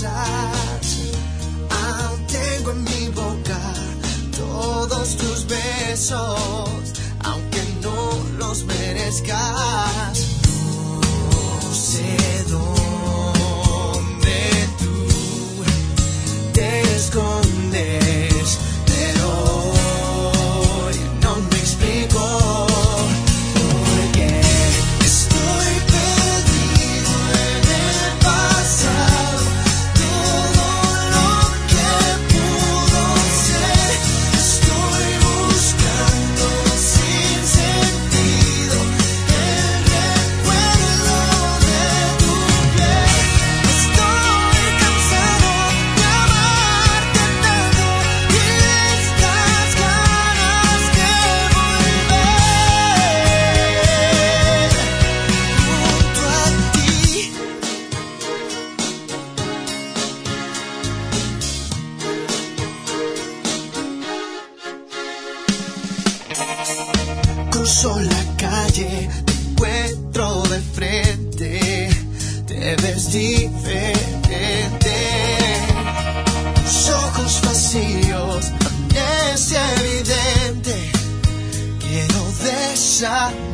besas. Aún tengo en mi boca todos tus besos, aunque no los merezcas. No sé dónde tú te escondes, pero hoy no me explico por qué estoy perdido en el pasado. Todo lo que pudo ser, estoy buscando sin sentido el recuerdo de tu piel. Estoy cansado de amarte tanto y estas ganas de volver junto a ti. Cruzo la calle, te encuentro de frente, te ves diferente. Tus ojos vacíos, es evidente. Quiero desaparecer.